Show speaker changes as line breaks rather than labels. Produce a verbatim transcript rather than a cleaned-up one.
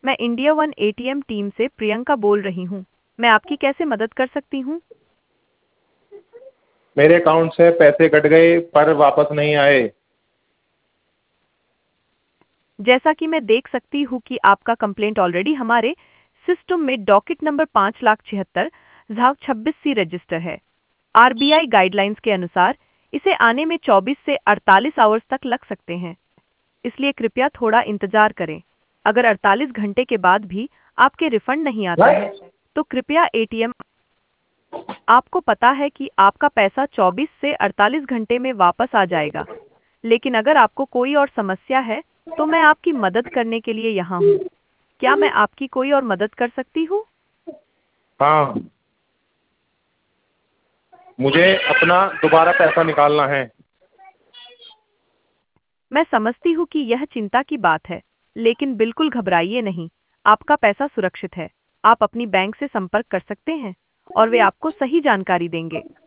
मैं India one ATM team से प्रियंका बोल रही हूँ। मैं आपकी कैसे मदद कर सकती हूँ?
मेरे अकाउंट से पैसे कट गए पर वापस नहीं आए।
जैसा कि मैं देख सकती हूँ कि आपका कंप्लेंट ऑलरेडी हमारे सिस्टम में डॉकेट नंबर पाँच लाख छिहत्तर झाग छब्बीस सी रजिस्टर है। आरबीआई गाइडलाइंस के अनुसार इसे आने में चौबीस से अड़तालीस आवर्स तक लग सकते हैं, इसलिए कृपया थोड़ा इंतजार करें। अगर अड़तालीस घंटे के बाद भी आपके रिफंड नहीं आता है, तो कृपया एटीएम। आपको पता है कि आपका पैसा चौबीस से अड़तालीस घंटे में वापस आ जाएगा, लेकिन अगर आपको कोई और समस्या है, तो मैं आपकी मदद करने के लिए यहाँ हूँ। क्या मैं आपकी कोई और मदद कर सकती हूँ?
हाँ, मुझे अपना दोबारा पैसा निकालना है।
मैं समझती हूँ कि यह चिंता की बात है, लेकिन बिल्कुल घबराइए नहीं। आपका पैसा सुरक्षित है। आप अपनी बैंक से संपर्क कर सकते हैं और वे आपको सही जानकारी देंगे।